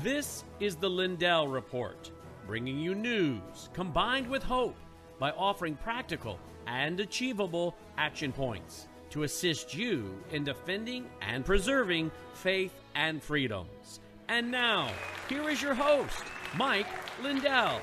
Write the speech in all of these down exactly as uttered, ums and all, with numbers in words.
This is the Lindell Report, bringing you news combined with hope by offering practical and achievable action points to assist you in defending and preserving faith and freedoms. And now, here is your host, Mike Lindell.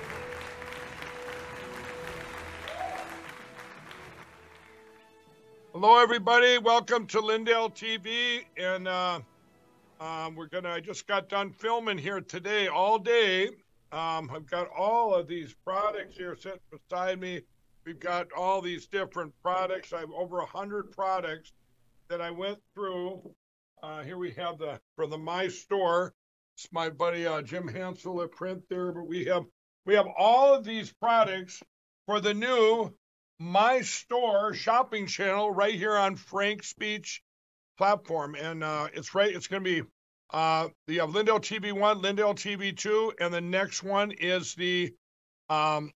Hello, everybody. Welcome to Lindell T V. And uh, um, we're going to, I just got done filming here today all day. Um, I've got all of these products here sitting beside me. We've got all these different products. I have over one hundred products that I went through. Uh, here we have the, for the My Store. It's my buddy uh, Jim Hansel at print there. But we have, we have all of these products for the new My Store shopping channel right here on Frank Speech platform. And uh, it's right, it's going to be, uh, the uh, Lindell T V one, Lindell T V two, and the next one is the um,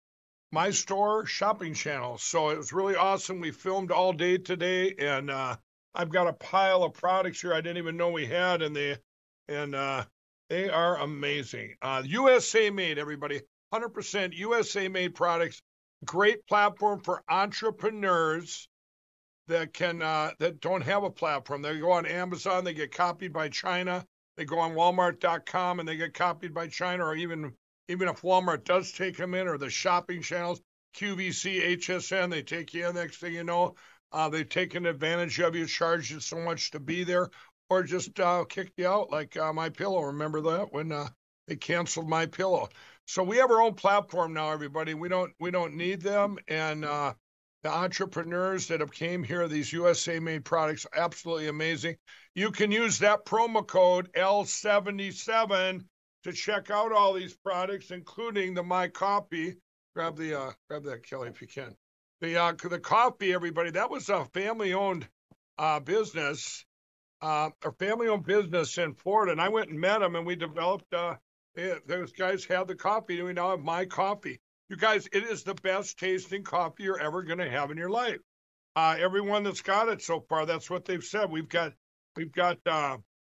My Store shopping channel. So it was really awesome. We filmed all day today, and uh, I've got a pile of products here I didn't even know we had, and they, and uh, they are amazing. Uh, U S A made, everybody, one hundred percent U S A made products. Great platform for entrepreneurs that can uh, that don't have a platform. They go on Amazon, they get copied by China. They go on Walmart dot com and they get copied by China, or even even if Walmart does take them in, or the shopping channels, Q V C, H S N, they take you in. Next thing you know, uh, they've taken advantage of you, charged you so much to be there, or just uh, kicked you out like uh, MyPillow. Remember that when uh, they canceled MyPillow? So we have our own platform now, everybody. We don't we don't need them. And uh, the entrepreneurs that have came here, these U S A-made products, absolutely amazing. You can use that promo code L seventy-seven to check out all these products, including the My Coffee. Grab the uh, grab that, Kelly, if you can. The uh, the coffee, everybody. That was a family-owned uh, business, uh, a family-owned business in Florida, and I went and met them, and we developed. Uh, Yeah, those guys have the coffee, and we now have My Coffee. You guys, it is the best tasting coffee you're ever going to have in your life. Uh, everyone that's got it so far, that's what they've said. We've got, we've got, uh,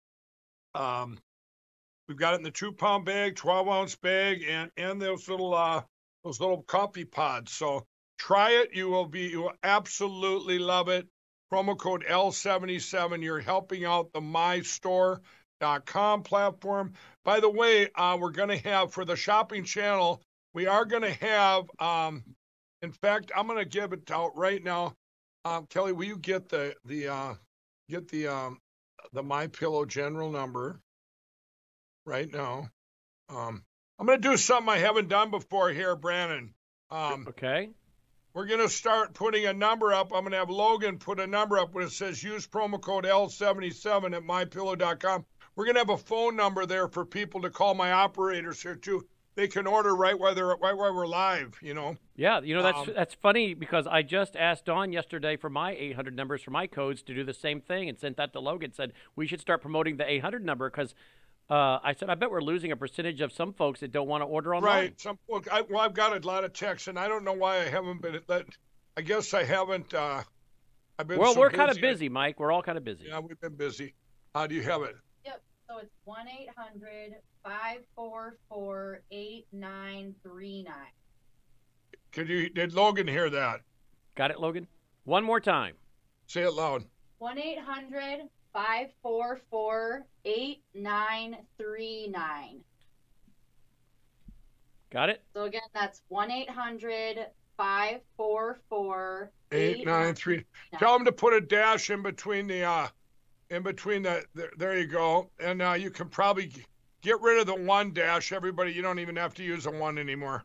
um, we've got it in the two pound bag, twelve ounce bag, and and those little, uh, those little coffee pods. So try it. You will be, you will absolutely love it. Promo code L seventy-seven. You're helping out the My Store dot com platform. By the way, uh, we're going to have, for the shopping channel, we are going to have, um, in fact, I'm going to give it out right now. Um, Kelly, will you get the, the, uh, get the, um, the MyPillow general number right now? Um, I'm going to do something I haven't done before here, Brandon. Um, Okay. We're going to start putting a number up. I'm going to have Logan put a number up when it says use promo code L seventy-seven at My Pillow dot com. We're going to have a phone number there for people to call my operators here, too. They can order right while, they're, right while we're live, you know. Yeah, you know, that's Um, that's funny because I just asked Dawn yesterday for my eight hundred numbers for my codes to do the same thing and sent that to Logan. Said we should start promoting the eight hundred number because uh, I said, I bet we're losing a percentage of some folks that don't want to order online. Right. Some, look, I, well, I've got a lot of texts, and I don't know why I haven't been let, I guess I haven't. Uh, I've been Well, so we're busy. kind of busy, Mike. We're all kind of busy. Yeah, we've been busy. How do you have it? Yep. So it's one eight hundred five four four eight nine three nine. Could you, did Logan hear that? Got it, Logan? One more time. Say it loud. one eight hundred five four four eight nine three nine. Got it? So again, that's one eight hundred five four four Eight nine three. Tell them to put a dash in between the, uh, in between the, there, there you go. And uh, you can probably g- get rid of the one dash. Everybody, you don't even have to use a one anymore.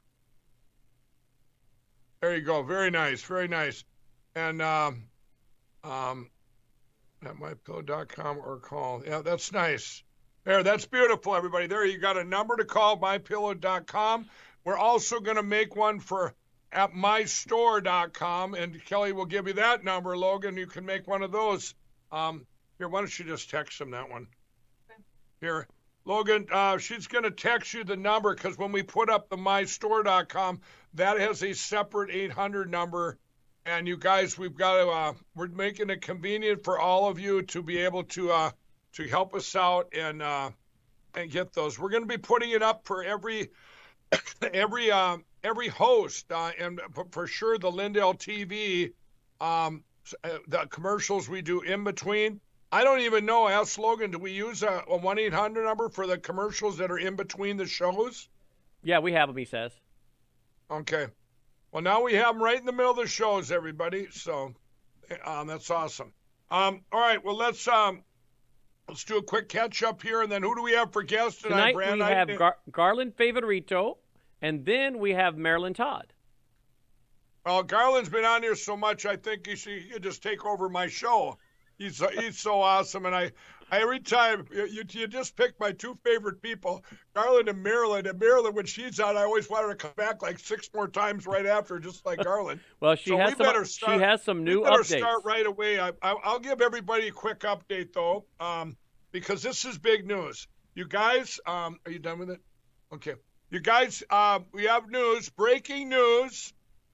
There you go. Very nice. Very nice. And um, um, at my pillow dot com or call. Yeah, that's nice. There, that's beautiful, everybody. There, you got a number to call, my pillow dot com. We're also going to make one for at my store dot com, and Kelly will give you that number, Logan. You can make one of those. Um, here, why don't you just text him that one? Okay. Here, Logan, uh, she's going to text you the number because when we put up the my store dot com, that has a separate eight hundred number. And you guys, we've got to, uh, we're making it convenient for all of you to be able to uh, to help us out and uh, and get those. We're going to be putting it up for every every um, every host, uh, and for sure the Lindell T V, um, the commercials we do in between. I don't even know. Ask Logan, do we use a one eight hundred number for the commercials that are in between the shows? Yeah, we have them, he says. Okay. Well, now we have them right in the middle of the shows, everybody. So um, that's awesome. Um, all right. Well, let's um, let's do a quick catch up here, and then who do we have for guests tonight? Tonight Brand? we I have Gar- Garland Favorito, and then we have Marilyn Todd. Well, Garland's been on here so much, I think he should, he could just take over my show. He's he's so awesome, and I, I every time you you just pick my two favorite people, Garland and Marilyn. And Marilyn, when she's on, I always want her to come back like six more times right after, just like Garland. Well, she so has we some. start, she has some new we better updates. Start right away. I, I I'll give everybody a quick update though, um, because this is big news. You guys, um, are you done with it? Okay. You guys, uh, we have news. Breaking news.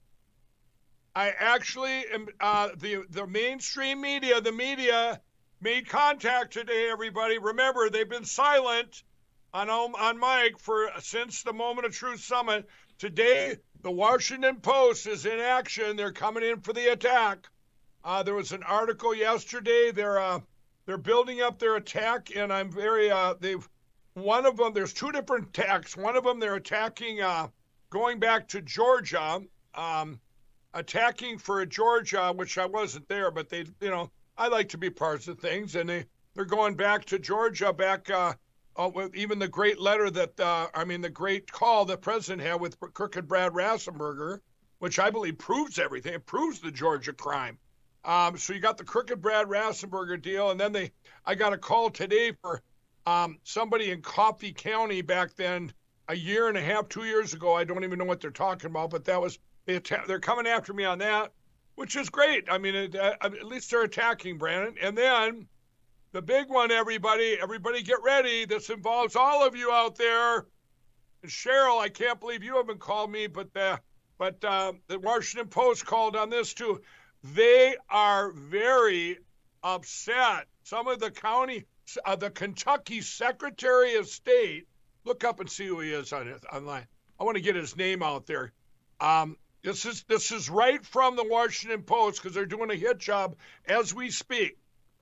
I actually am, uh, the, the mainstream media, the media made contact today, everybody. Remember, they've been silent on, on Mike for since the Moment of Truth Summit. Today, the Washington Post is in action. They're coming in for the attack. Uh, there was an article yesterday. They're, uh, they're building up their attack, and I'm very, uh, they've, one of them, there's two different attacks. One of them, they're attacking, uh, going back to Georgia, um, attacking for Georgia, which I wasn't there, but they, you know, I like to be parts of things, and they, they're going back to Georgia, back uh, uh, with even the great letter that, uh, I mean, the great call the president had with Crooked Brad Rassenberger, which I believe proves everything. It proves the Georgia crime. Um, so you got the Crooked Brad Rassenberger deal, and then they, I got a call today for um, somebody in Coffee County back then, a year and a half, two years ago. I don't even know what they're talking about, but that was, they're coming after me on that, which is great. I mean, it, uh, at least they're attacking, Brandon. And then the big one, everybody, everybody get ready. This involves all of you out there. And Cheryl, I can't believe you haven't called me, but the, but uh, the Washington Post called on this too. They are very upset. Some of the county, uh, the Kentucky Secretary of State, look up and see who he is on it, online. I want to get his name out there. Um, This is this is right from the Washington Post because they're doing a hit job as we speak.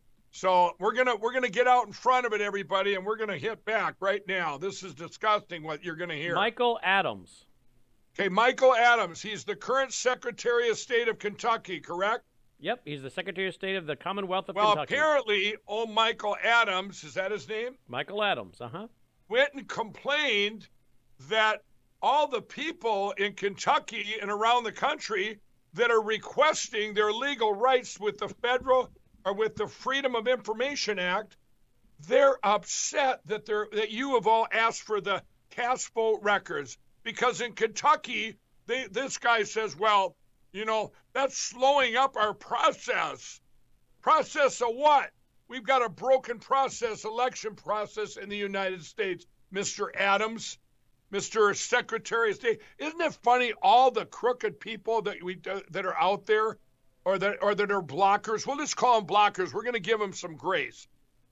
So we're gonna we're gonna get out in front of it, everybody, and we're gonna hit back right now. This is disgusting what you're gonna hear. Michael Adams. Okay, Michael Adams. He's the current Secretary of State of Kentucky, correct? Yep, he's the Secretary of State of the Commonwealth of well, Kentucky. Well, apparently, old Michael Adams, is that his name? Michael Adams, uh-huh. Went and complained that all the people in Kentucky and around the country that are requesting their legal rights with the federal or with the Freedom of Information Act, they're upset that they're that you have all asked for the cast vote records because in Kentucky, they, this guy says, well, you know, that's slowing up our process. Process of what? We've got a broken process, election process in the United States, Mister Adams. Mister Secretary of State, isn't it funny? All the crooked people that we that are out there, or that or that are blockers. We'll just call them blockers. We're going to give them some grace.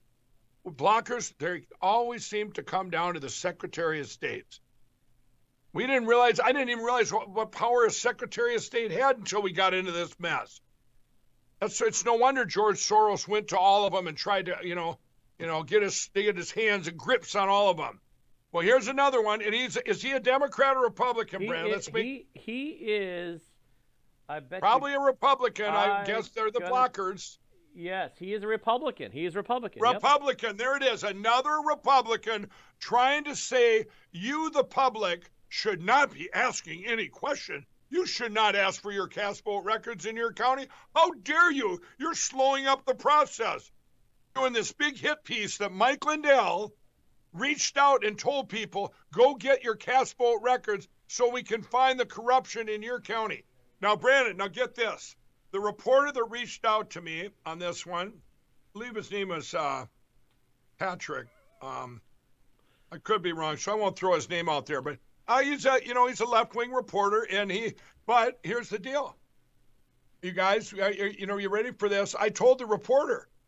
Blockers, they always seem to come down to the Secretary of State. We didn't realize. I didn't even realize what, what power a Secretary of State had until we got into this mess. That's it's no wonder George Soros went to all of them and tried to, you know, you know, get his get his hands and grips on all of them. Well, here's another one, and he's is he a Democrat or Republican, Brandon? Let's he, he is, I bet probably you, a Republican. I, I guess they're the gonna, blockers. Yes, he is a Republican. He is Republican. Republican. Yep. There it is. Another Republican trying to say you, the public, should not be asking any question. You should not ask for your cast vote records in your county. How dare you? You're slowing up the process. Doing this big hit piece that Mike Lindell reached out and told people, go get your cast vote records so we can find the corruption in your county. Now, Brandon, now get this. The reporter that reached out to me on this one, I believe his name was uh, Patrick. Um, I could be wrong, so I won't throw his name out there. But uh, he's a, you know, he's a left-wing reporter, and he. But here's the deal. You guys, you know, you ready for this? I told the reporter,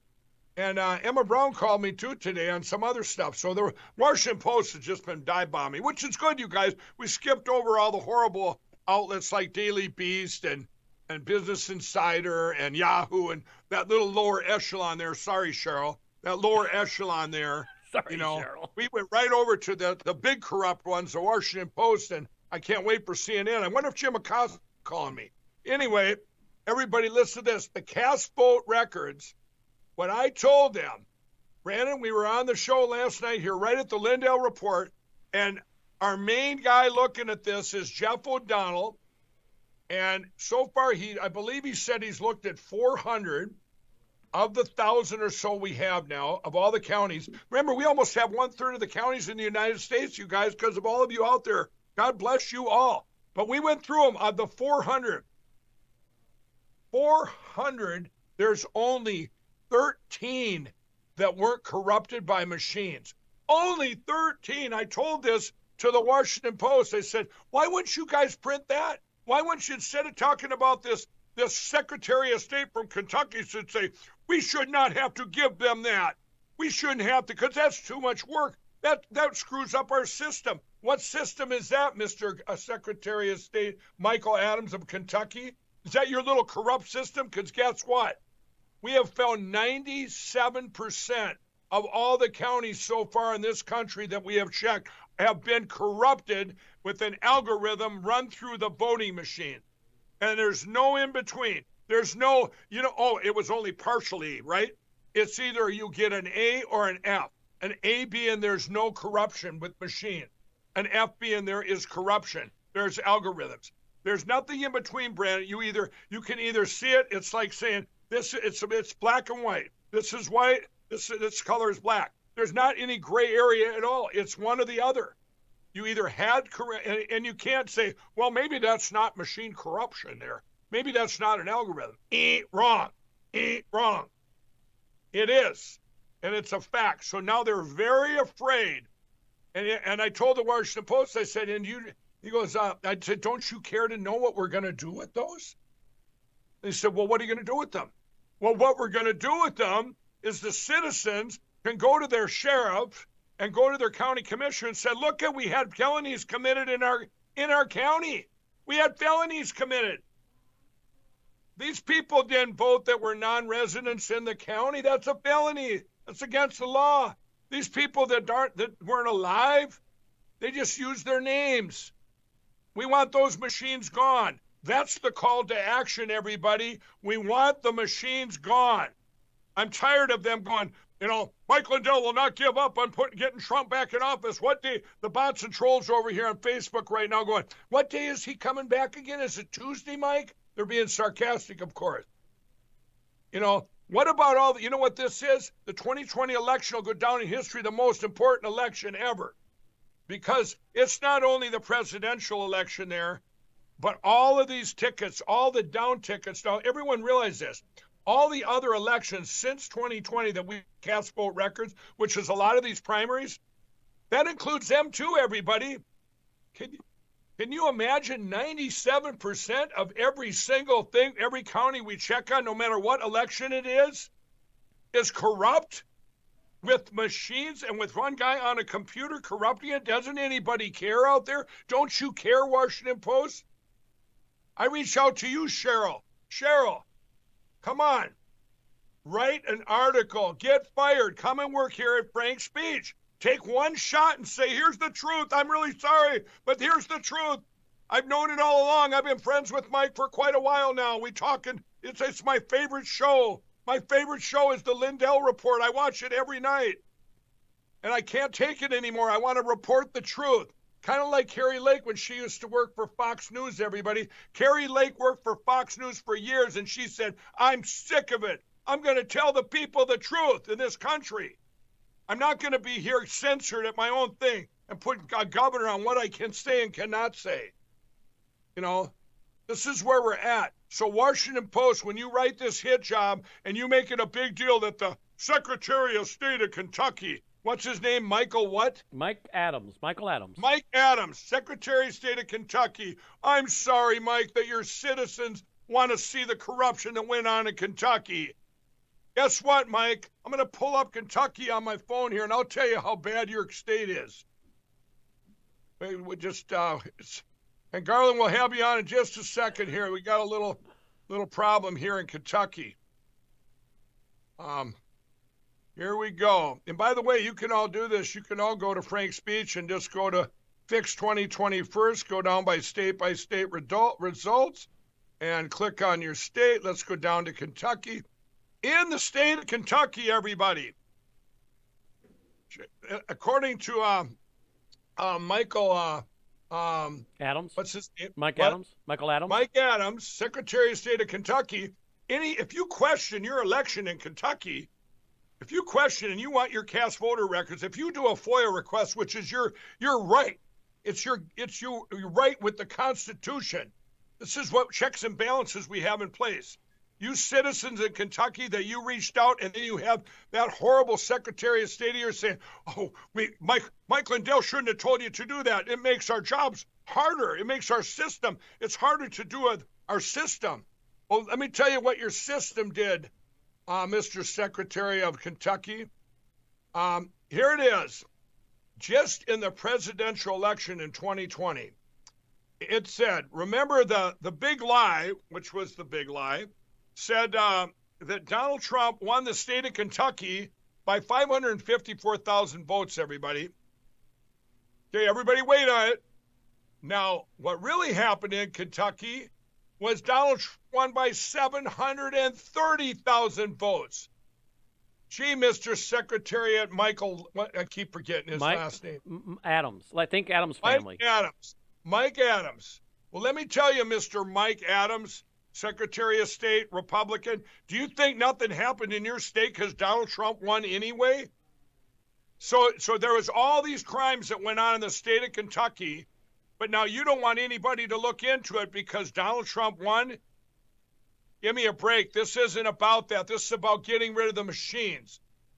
And uh, Emma Brown called me too today on some other stuff. So the Washington Post has just been dive bombing, which is good, you guys. We skipped over all the horrible outlets like Daily Beast and and Business Insider and Yahoo and that little lower echelon there. Sorry, Cheryl. That lower echelon there. Sorry, you know, Cheryl. We went right over to the, the big corrupt ones, the Washington Post, and I can't wait for C N N. I wonder if Jim Acosta is calling me. Anyway, everybody listen to this. The Cast Vote Records, what I told them, Brandon, we were on the show last night here right at the Lindell Report, and our main guy looking at this is Jeff O'Donnell. And so far, he I believe he said he's looked at four hundred of the thousand or so we have now of all the counties. Remember, we almost have one third of the counties in the United States, you guys, because of all of you out there. God bless you all. But we went through them. Of the four hundred, four hundred, there's only thirteen that weren't corrupted by machines. Only thirteen. I told this to the Washington Post. I said, why wouldn't you guys print that? Why wouldn't you, instead of talking about this, this Secretary of State from Kentucky should say, we should not have to give them that. We shouldn't have to, because that's too much work. That that screws up our system. What system is that, Mister Uh, Secretary of State Michael Adams of Kentucky? Is that your little corrupt system? Because guess what? We have found ninety-seven percent of all the counties so far in this country that we have checked have been corrupted with an algorithm run through the voting machine. And there's no in between. There's no, you know, oh, it was only partially, right? It's either you get an A or an F. An A being there's no corruption with machine. An F being there is corruption. There's algorithms. There's nothing in between, Brandon. You either you can either see it. It's like saying this. It's it's black and white. This is white. This this color is black. There's not any gray area at all. It's one or the other. You either had correct, and, and you can't say, well, maybe that's not machine corruption there. Maybe that's not an algorithm. Eh, wrong. Eh, wrong. It is, and it's a fact. So now they're very afraid. And and I told the Washington Post, I said, and you, he goes, uh, I said, don't you care to know what we're going to do with those? They said, well, what are you going to do with them? Well, what we're going to do with them is the citizens can go to their sheriff and go to their county commissioner and say, look, we had felonies committed in our in our county. We had felonies committed. These people didn't vote that were non-residents in the county. That's a felony. That's against the law. These people that aren't that weren't alive, they just used their names. We want those machines gone. That's the call to action, everybody. We want the machines gone. I'm tired of them going, you know, Mike Lindell will not give up on putting getting Trump back in office. What day? The bots and trolls over here on Facebook right now going, what day is he coming back again? Is it Tuesday, Mike? They're being sarcastic, of course. You know, what about all the, you know what this is? The twenty twenty election will go down in history, the most important election ever. Because it's not only the presidential election there, but all of these tickets, all the down tickets. Now, everyone realize this. All the other elections since twenty twenty that we cast vote records, which is a lot of these primaries, that includes them too, everybody. Can you, can you imagine ninety-seven percent of every single thing, every county we check on, no matter what election it is, is corrupt with machines and with one guy on a computer corrupting it? Doesn't anybody care out there? Don't you care, Washington Post? I reach out to you, Cheryl. Cheryl. Come on, write an article, get fired, come and work here at Frank's Speech. Take one shot and say, here's the truth. I'm really sorry, but here's the truth. I've known it all along. I've been friends with Mike for quite a while now. We talking, it's, it's my favorite show. My favorite show is the Lindell Report. I watch it every night. And I can't take it anymore. I want to report the truth. Kind of like Carrie Lake when she used to work for Fox News, everybody. Carrie Lake worked for Fox News for years, and she said, I'm sick of it. I'm going to tell the people the truth in this country. I'm not going to be here censored at my own thing and put a governor on what I can say and cannot say. You know, this is where we're at. So Washington Post, when you write this hit job and you make it a big deal that the Secretary of State of Kentucky, what's his name? Michael what? Mike Adams. Michael Adams. Mike Adams, Secretary of State of Kentucky. I'm sorry, Mike, that your citizens want to see the corruption that went on in Kentucky. Guess what, Mike? I'm going to pull up Kentucky on my phone here, and I'll tell you how bad your state is. We just uh, and Garland will have you on in just a second here. We got a little little problem here in Kentucky. Um, here we go. And by the way, you can all do this. You can all go to Frank's Speech and just go to Fix twenty twenty first. Go down by state by state result, results, and click on your state. Let's go down to Kentucky. In the state of Kentucky, everybody, according to uh, uh, Michael uh, um, Adams, what's his name? Mike what? Adams, Michael Adams, Mike Adams, Secretary of State of Kentucky. Any, if you question your election in Kentucky, if you question and you want your cast voter records, if you do a FOIA request, which is your your right, it's your it's your, your right with the Constitution. This is what checks and balances we have in place. You citizens in Kentucky that you reached out, and then you have that horrible Secretary of State here saying, oh, we, Mike, Mike Lindell shouldn't have told you to do that. It makes our jobs harder. It makes our system, it's harder to do a, our system. Well, let me tell you what your system did, uh, Mister Secretary of Kentucky. Um, here it is. Just in the presidential election in twenty twenty, it said, remember the, the big lie, which was the big lie, said uh, that Donald Trump won the state of Kentucky by five hundred fifty-four thousand votes, everybody. Okay, everybody wait on it. Now, what really happened in Kentucky was Donald Trump won by seven hundred thirty thousand votes. Gee, Mister Secretary at Michael, I keep forgetting his Mike, last name. Adams. I think Adams family. Mike Adams. Mike Adams. Well, let me tell you, Mister Mike Adams, Secretary of State, Republican, do you think nothing happened in your state because Donald Trump won anyway? So, so there was all these crimes that went on in the state of Kentucky, but now you don't want anybody to look into it because Donald Trump won? Give me a break. This isn't about that. This is about getting rid of the machines.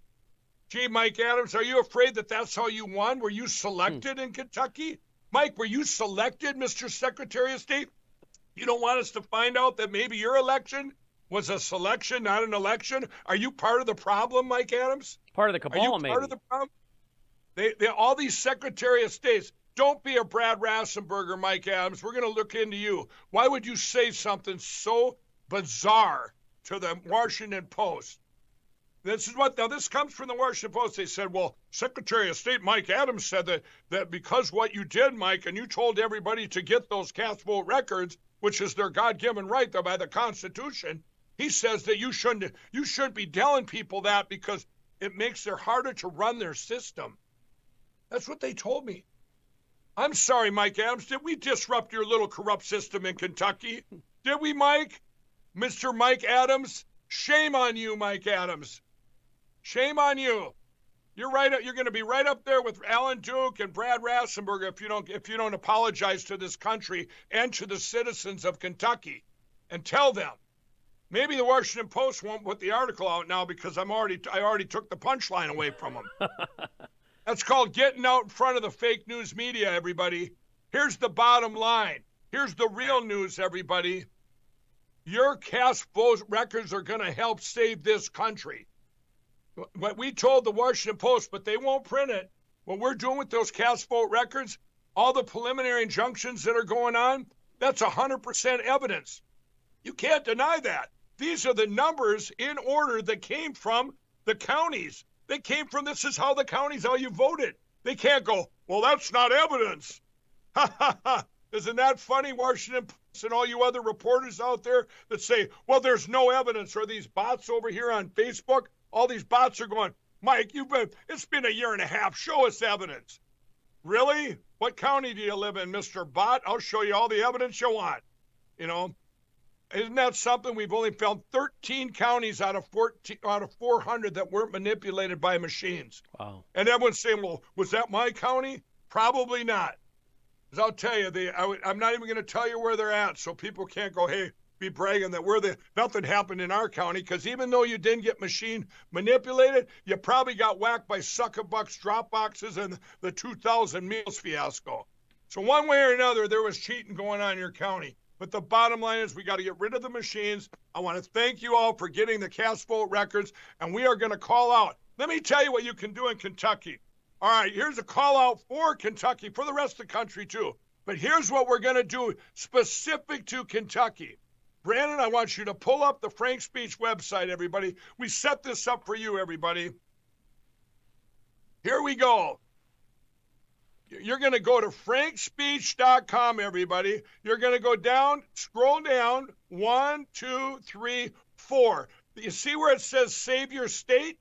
Gee, Mike Adams, are you afraid that that's how you won? Were you selected hmm. in Kentucky? Mike, were you selected, Mister Secretary of State? You don't want us to find out that maybe your election was a selection, not an election? Are you part of the problem, Mike Adams? Part of the cabal, Are you maybe. part of the problem? They, they, all these Secretary of States, don't be a Brad Rassenberger, Mike Adams. We're going to look into you. Why would you say something so bizarre to the Washington Post? This is what, now this comes from the Washington Post. They said, well, Secretary of State Mike Adams said that, that because what you did, Mike, and you told everybody to get those cast vote records, which is their God-given right though by the Constitution, he says that you shouldn't, you shouldn't be telling people that because it makes it harder to run their system. That's what they told me. I'm sorry, Mike Adams. Did we disrupt your little corrupt system in Kentucky? Did we, Mike? Mister Mike Adams? Shame on you, Mike Adams. Shame on you. You're right. You're going to be right up there with Alan Duke and Brad Rassenberger if you don't if you don't apologize to this country and to the citizens of Kentucky, and tell them. Maybe the Washington Post won't put the article out now because I'm already I already took the punchline away from them. That's called getting out in front of the fake news media, everybody. Here's the bottom line. Here's the real news, everybody. Your cast vote records are going to help save this country. What we told the Washington Post, but they won't print it. What we're doing with those cast vote records, all the preliminary injunctions that are going on, that's one hundred percent evidence. You can't deny that. These are the numbers in order that came from the counties. They came from, this is how the counties, how you voted. They can't go, well, that's not evidence. Ha, ha, ha. Isn't that funny, Washington Post and all you other reporters out there that say, well, there's no evidence, or these bots over here on Facebook, all these bots are going, Mike, you've been, it's been a year and a half. Show us evidence. Really? What county do you live in, Mister Bot? I'll show you all the evidence you want. You know, isn't that something? We've only found thirteen counties out of fourteen, out of four hundred that weren't manipulated by machines. Wow. And everyone's saying, well, was that my county? Probably not. Because I'll tell you, they, I, I'm not even going to tell you where they're at, so people can't go, hey, be bragging that we're the, nothing happened in our county, because even though you didn't get machine manipulated, you probably got whacked by suck-a-bucks drop boxes and the two thousand meals fiasco. So one way or another, there was cheating going on in your county. But the bottom line is we got to get rid of the machines. I want to thank you all for getting the cast vote records, and we are going to call out. Let me tell you what you can do in Kentucky. All right, here's a call out for Kentucky, for the rest of the country too. But here's what we're going to do specific to Kentucky. Brandon, I want you to pull up the Frank Speech website, everybody. We set this up for you, everybody. Here we go. You're going to go to frank speech dot com, everybody. You're going to go down, scroll down, one, two, three, four. You see where it says Save Your State?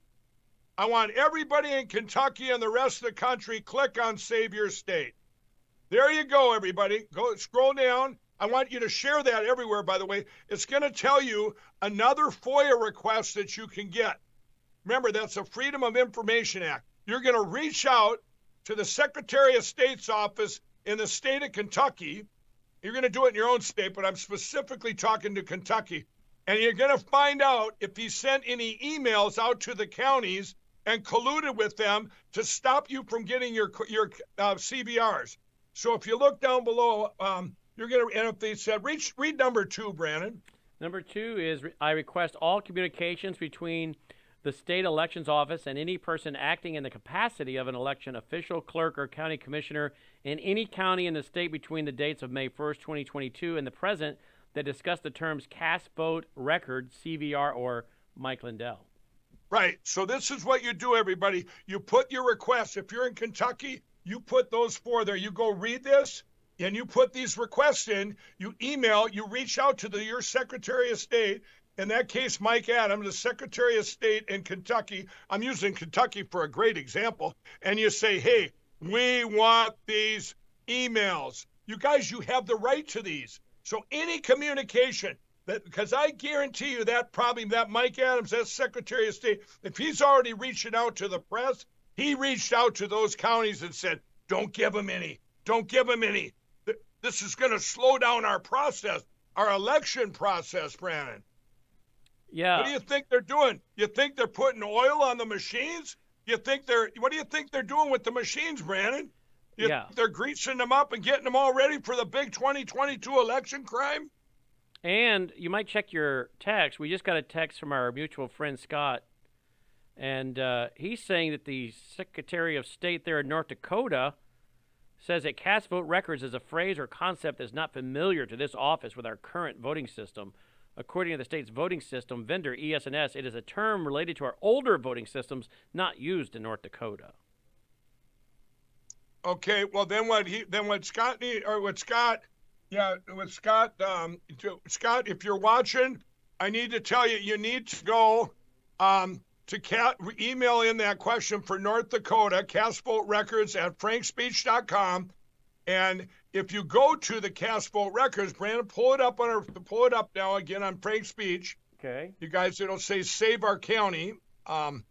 I want everybody in Kentucky and the rest of the country, click on Save Your State. There you go, everybody. Go scroll down. I want you to share that everywhere, by the way. It's going to tell you another FOIA request that you can get. Remember, that's a Freedom of Information Act. You're going to reach out to the Secretary of State's office in the state of Kentucky. You're going to do it in your own state, but I'm specifically talking to Kentucky. And you're going to find out if he sent any emails out to the counties and colluded with them to stop you from getting your your uh, C V Rs. So if you look down below, um, you're going to, and if they said, read, read number two, Brandon. Number two is I request all communications between the state elections office and any person acting in the capacity of an election official, clerk, or county commissioner in any county in the state between the dates of May first, twenty twenty-two and the present that discuss the terms cast vote record, C V R, or Mike Lindell. Right. So this is what you do, everybody. You put your requests. If you're in Kentucky, you put those four there. You go read this, and you put these requests in. You email, you reach out to the, your Secretary of State. In that case, Mike Adams, the Secretary of State in Kentucky. I'm using Kentucky for a great example. And you say, hey, we want these emails. You guys, you have the right to these. So any communication, that because I guarantee you that probably that Mike Adams, that Secretary of State, if he's already reaching out to the press, he reached out to those counties and said, don't give them any. Don't give them any. This is going to slow down our process, our election process, Brandon. Yeah. What do you think they're doing? You think they're putting oil on the machines? You think they're, what do you think they're doing with the machines, Brandon? You yeah. think they're greasing them up and getting them all ready for the big twenty twenty-two election crime? And you might check your text. We just got a text from our mutual friend, Scott. And uh, he's saying that the Secretary of State there in North Dakota says that cast vote records is a phrase or concept that's not familiar to this office with our current voting system. According to the state's voting system vendor, E S N S, it is a term related to our older voting systems not used in North Dakota. Okay, well then what he then what Scott need or what Scott yeah what Scott um Scott, if you're watching, I need to tell you you need to go um to cat email in that question for North Dakota, cast vote records at frank speech dot com. And if you go to the cast vote records, Brandon, pull it up on our pull it up now again on Frank Speech. Okay. You guys, it'll say Save Our County. Um,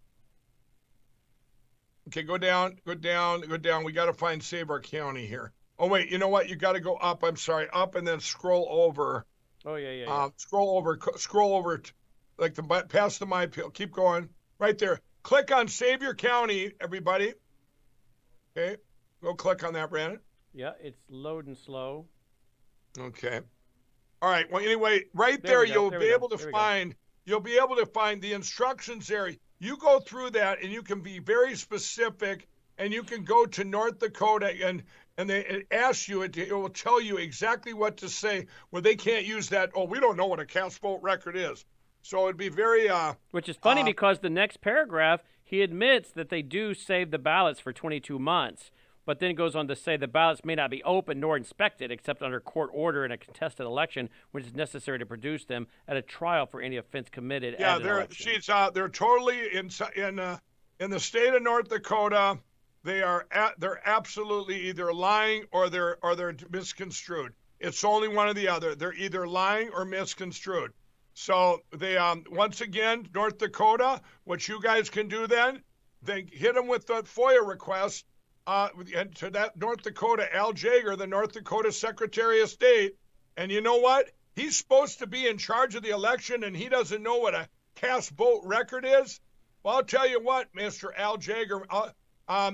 okay, go down, go down, go down. We got to find Save Our County here. Oh wait, you know what? You got to go up. I'm sorry, up and then scroll over. Oh yeah, yeah. yeah. Uh, scroll over, scroll over, t- like the past the my appeal. Keep going. Right there. Click on Save Your County, everybody. Okay, go click on that, Brandon. Yeah, it's loading slow. Okay. All right. Well, anyway, right there, there you'll there be able go. to there find you'll be able to find the instructions there. You go through that, and you can be very specific, and you can go to North Dakota, and and they it asks you it, it will tell you exactly what to say. Where they can't use that. Oh, we don't know what a cast vote record is. So it'd be very. Uh, Which is funny uh, because the next paragraph he admits that they do save the ballots for twenty-two months. But then goes on to say the ballots may not be opened nor inspected except under court order in a contested election, which is necessary to produce them at a trial for any offense committed. Yeah, at an they're election. she's uh, they're totally in in uh, in the state of North Dakota. They are at, they're absolutely either lying or they're or they're misconstrued. It's only one or the other. They're either lying or misconstrued. So they um once again, North Dakota, what you guys can do then, they hit them with the FOIA request. Uh, and to that North Dakota, Al Jaeger, the North Dakota Secretary of State. And you know what? He's supposed to be in charge of the election, and he doesn't know what a cast vote record is. Well, I'll tell you what, Mister Al Jaeger, uh, um,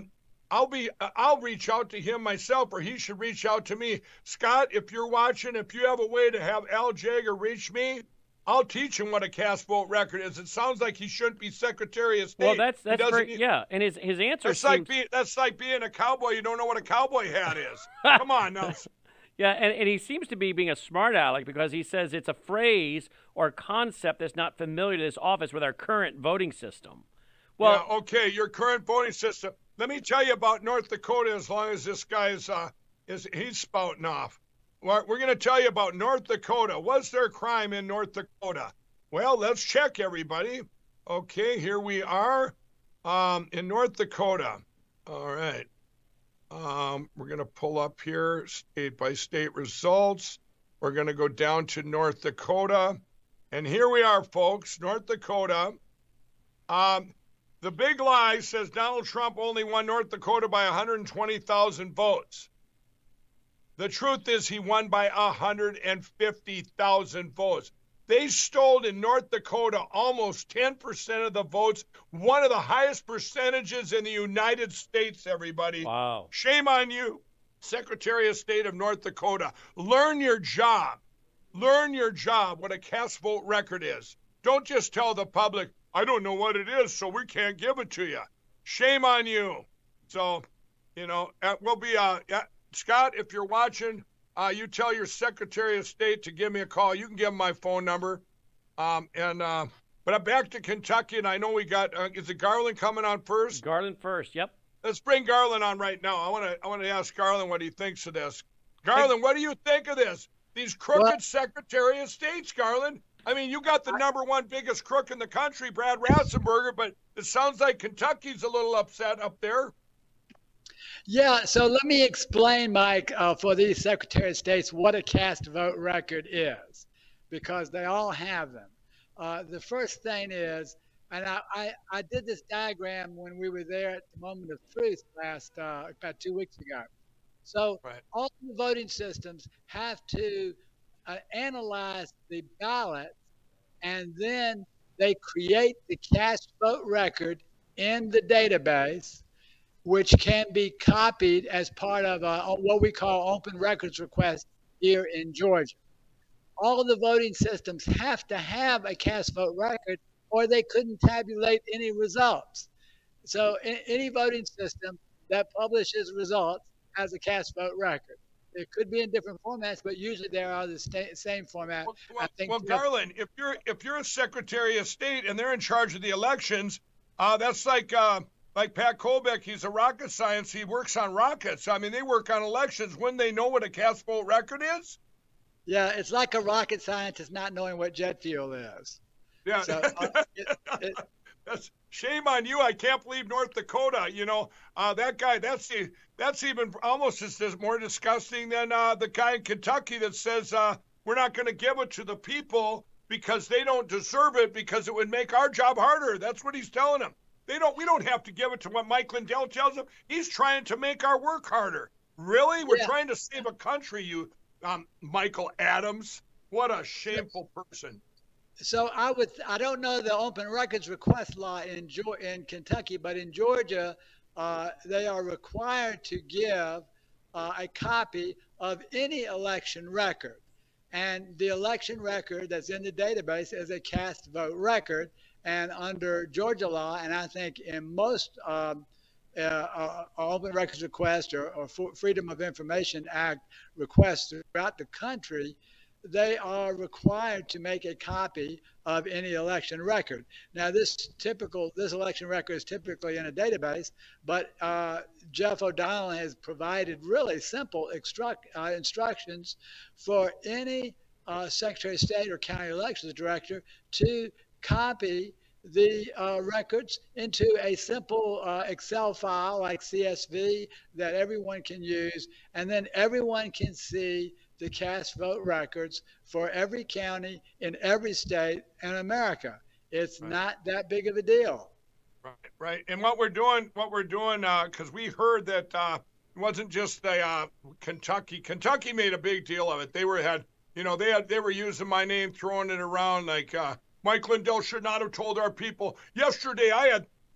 I'll be I'll reach out to him myself, or he should reach out to me. Scott, if you're watching, if you have a way to have Al Jaeger reach me, I'll teach him what a cast vote record is. It sounds like he shouldn't be Secretary of State. Well, that's that's very, need, yeah, and his his answer that's seems... like being that's like being a cowboy. You don't know what a cowboy hat is. Come on now. Yeah, and, and he seems to be being a smart aleck because he says it's a phrase or concept that's not familiar to this office with our current voting system. Well, yeah, okay, your current voting system. Let me tell you about North Dakota. As long as this guy is uh, is he's spouting off. We're, we're going to tell you about North Dakota. Was there crime in North Dakota? Well, let's check, everybody. Okay, here we are um, in North Dakota. All right. Um, we're going to pull up here state by state results. We're going to go down to North Dakota. And here we are, folks, North Dakota. Um, the big lie says Donald Trump only won North Dakota by one hundred twenty thousand votes. The truth is he won by one hundred fifty thousand votes. They stole in North Dakota almost ten percent of the votes, one of the highest percentages in the United States, everybody. Wow. Shame on you, Secretary of State of North Dakota. Learn your job. Learn your job, what a cast vote record is. Don't just tell the public, I don't know what it is, so we can't give it to you. Shame on you. So, you know, we'll be, uh, Scott, if you're watching, Uh, you tell your Secretary of State to give me a call. You can give him my phone number. Um, and uh, but I'm back to Kentucky, and I know we got uh, is it Garland coming on first? Garland first. Yep. Let's bring Garland on right now. I want to I want to ask Garland what he thinks of this. Garland, what do you think of this? These crooked well, Secretary of States, Garland. I mean, you got the number one biggest crook in the country, Brad Ratzenberger, but it sounds like Kentucky's a little upset up there. Yeah, so let me explain, Mike, uh, for these Secretary of States, what a cast vote record is, because they all have them. Uh, the first thing is, and I, I, I did this diagram when we were there at the Moment of Truth last, uh, about two weeks ago. So right. all the voting systems have to uh, analyze the ballots, and then they create the cast vote record in the database, which can be copied as part of a, what we call open records request here in Georgia. All of the voting systems have to have a cast vote record, or they couldn't tabulate any results. So in, any voting system that publishes results has a cast vote record. It could be in different formats, but usually they are the sta- same format. Well, well, I think well Garland, if you're if you're a Secretary of State and they're in charge of the elections, uh, that's like. Uh, Like Pat Kolbeck, he's a rocket science. He works on rockets. I mean, they work on elections. Wouldn't they know what a cast vote record is? Yeah, it's like a rocket scientist not knowing what jet fuel is. Yeah. So, uh, it, it, that's shame on you. I can't believe North Dakota. You know, uh, that guy. That's the. That's even almost as, as more disgusting than uh, the guy in Kentucky that says uh, we're not going to give it to the people because they don't deserve it because it would make our job harder. That's what he's telling them. They don't. We don't have to give it to what Mike Lindell tells them. He's trying to make our work harder. Really? We're yeah. trying to save a country. You, um, Michael Adams. What a shameful person. So I would. I don't know the open records request law in in Kentucky, but in Georgia, uh, they are required to give uh, a copy of any election record, and the election record that's in the database is a cast vote record. And under Georgia law, and I think in most um, uh, uh, open records requests or, or Freedom of Information Act requests throughout the country, they are required to make a copy of any election record. Now, this typical this election record is typically in a database, but uh, Jeff O'Donnell has provided really simple instruct, uh, instructions for any uh, Secretary of State or County Elections Director to copy the uh, records into a simple uh, Excel file like C S V that everyone can use, and then everyone can see the cast vote records for every county in every state in America. It's right. not that big of a deal. Right, right. And what we're doing, what we're doing, because uh, we heard that uh, it wasn't just the uh, Kentucky. Kentucky made a big deal of it. They were had, you know, they had they were using my name, throwing it around like. Uh, Mike Lindell should not have told our people. Yesterday, I had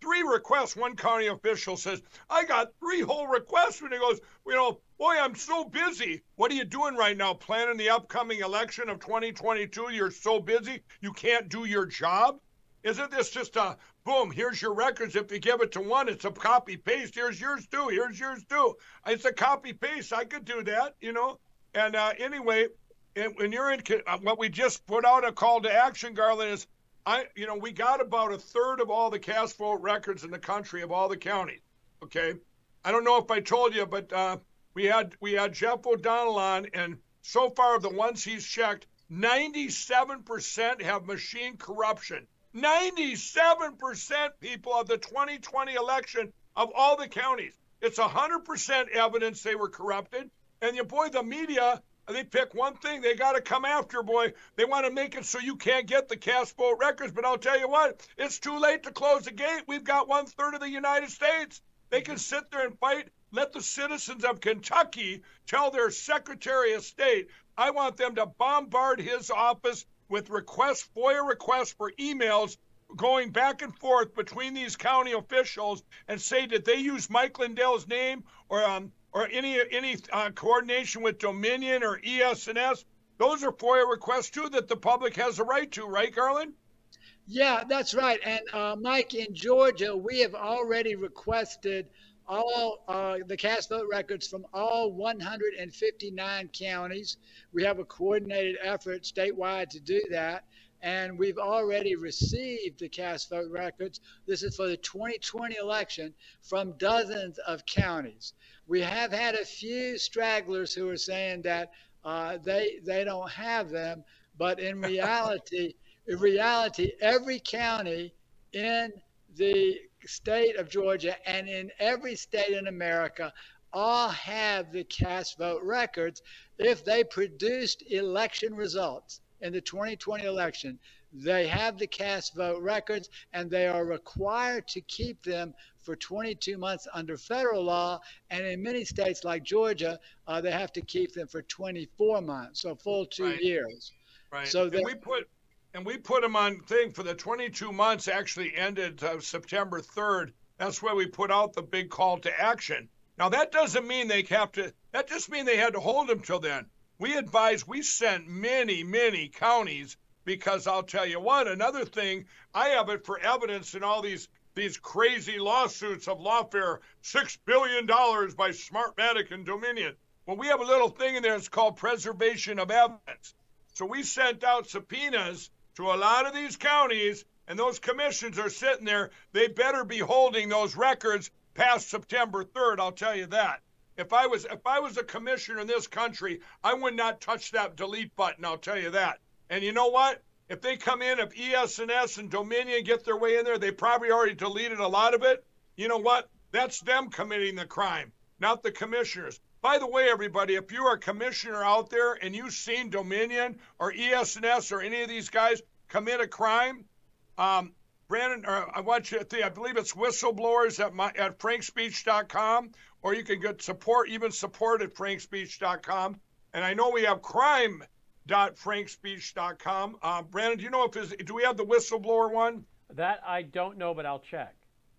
three requests. One county official says, I got three whole requests. And he goes, you know, boy, I'm so busy. What are you doing right now? Planning the upcoming election of twenty twenty-two? You're so busy, you can't do your job? Isn't this just a, boom, here's your records. If you give it to one, it's a copy paste. Here's yours too. Here's yours too. It's a copy paste. I could do that, you know. And uh, anyway, when you're in, what we just put out a call to action, Garland, is, I, you know, we got about a third of all the cast vote records in the country of all the counties. Okay, I don't know if I told you, but uh, we had we had Jeff O'Donnell on, and so far of the ones he's checked, ninety-seven percent have machine corruption. ninety-seven percent, people, of the twenty twenty election of all the counties. It's one hundred percent evidence they were corrupted. And, you boy, the media, they pick one thing. They got to come after, boy. They want to make it so you can't get the cast vote records. But I'll tell you what, it's too late to close the gate. We've got one third of the United States. They can sit there and fight. Let the citizens of Kentucky tell their Secretary of State, I want them to bombard his office with requests, FOIA requests for emails going back and forth between these county officials, and say, did they use Mike Lindell's name or um, or any any uh, coordination with Dominion or E S N S? Those are FOIA requests, too, that the public has a right to, right, Garland? Yeah, that's right. And, uh, Mike, in Georgia, we have already requested all uh, the cast vote records from all one hundred fifty-nine counties. We have a coordinated effort statewide to do that, and we've already received the cast vote records. This is for the twenty twenty election from dozens of counties. We have had a few stragglers who are saying that uh, they they don't have them, but in reality, in reality, every county in the state of Georgia and in every state in America all have the cast vote records. If they produced election results in the twenty twenty election, they have the cast vote records, and they are required to keep them for twenty-two months under federal law. And in many states like Georgia, uh, they have to keep them for twenty-four months, so full two Right. years. Right. So and they- we put and we put them on thing for the twenty-two months. Actually ended uh, September third. That's why we put out the big call to action. Now that doesn't mean they have to. That just means they had to hold them till then. We advise. We sent many, many counties, because I'll tell you what. Another thing, I have it for evidence in all these these crazy lawsuits of lawfare, six billion dollars by Smartmatic and Dominion. Well, we have a little thing in there. It's called preservation of evidence. So we sent out subpoenas to a lot of these counties, and those commissions are sitting there. They better be holding those records past September third. I'll tell you that. If I was if I was a commissioner in this country, I would not touch that delete button. I'll tell you that. And you know what? If they come in, if E S N S and Dominion get their way in there, they probably already deleted a lot of it. You know what? That's them committing the crime, not the commissioners. By the way, everybody, if you're a commissioner out there and you've seen Dominion or E S N S or any of these guys commit a crime, um, Brandon, or I want you to think, I believe it's whistleblowers at my at frank speech dot com, or you can get support, even support at frank speech dot com. And I know we have crime dot frank speech dot com. Uh, Brandon, do you know if is do we have the whistleblower one? That I don't know, but I'll check.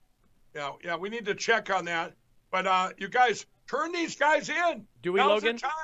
Yeah, yeah, we need to check on that. But uh, you guys, turn these guys in. Do we, Now's Logan? the time.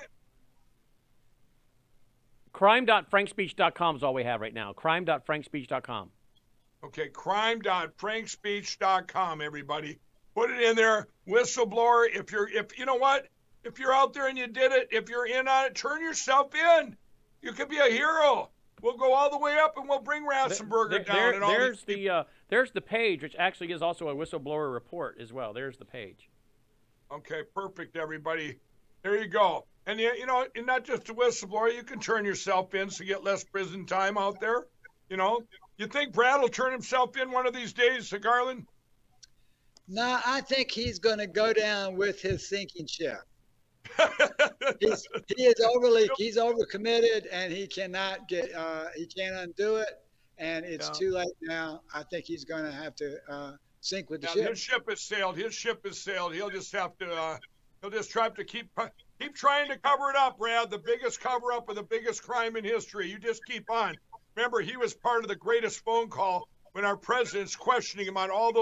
crime dot frank speech dot com is all we have right now. crime dot frank speech dot com. Okay, crime dot frank speech dot com, everybody. Put it in there. Whistleblower. If you're, if you know what, if you're out there and you did it, if you're in on it, turn yourself in. You could be a hero. We'll go all the way up, and we'll bring Ratzenberger There- down. there- and all there's these the uh, there's the page, which actually is also a whistleblower report as well. There's the page. Okay, perfect, everybody. There you go. And, you, you know, and not just a whistleblower, you can turn yourself in so you get less prison time out there. You know, you think Brad will turn himself in one of these days, to Garland? No, I think he's going to go down with his sinking ship. He's, he is overly, he's overcommitted, and he cannot get, uh, he can't undo it, and it's Yeah. too late now. I think he's going to have to uh, sink with the Yeah, ship. his ship has sailed. His ship has sailed. He'll just have to. Uh, he'll just try to keep keep trying to cover it up, Brad. The biggest cover up of the biggest crime in history. You just keep on. Remember, he was part of the greatest phone call when our president's questioning him on all those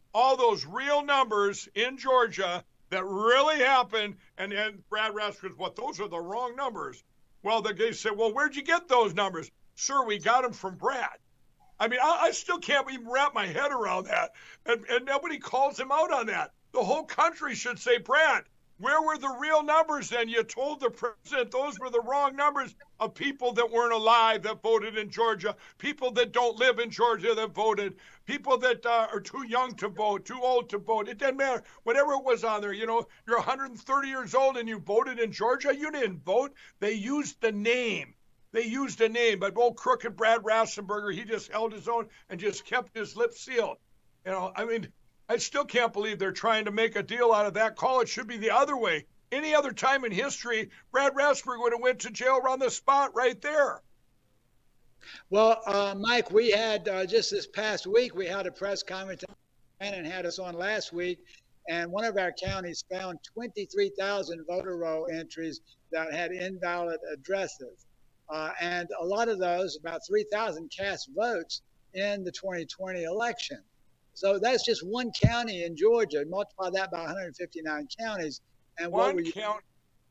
all those real numbers in Georgia that really happened. And then Brad Rasmus, what, those are the wrong numbers. Well, the guy said, well, where'd you get those numbers? Sir, we got them from Brad. I mean, I, I still can't even wrap my head around that. And, and nobody calls him out on that. The whole country should say, Brad, where were the real numbers then? You told the president those were the wrong numbers of people that weren't alive that voted in Georgia, people that don't live in Georgia that voted, people that uh, are too young to vote, too old to vote. It doesn't matter. Whatever it was on there, you know, you're one hundred thirty years old and you voted in Georgia. You didn't vote. They used the name. They used a name, but old crooked Brad Rassenberger, he just held his own and just kept his lips sealed. You know, I mean, I still can't believe they're trying to make a deal out of that call. It should be the other way. Any other time in history, Brad Rassenberger would have went to jail around the spot right there. Well, uh, Mike, we had uh, just this past week, we had a press conference. Shannon had us on last week, and one of our counties found twenty-three thousand voter roll entries that had invalid addresses. Uh, and a lot of those, about three thousand, cast votes in the twenty twenty election. So that's just one county in Georgia. Multiply that by one hundred fifty-nine counties. And one what were you, county?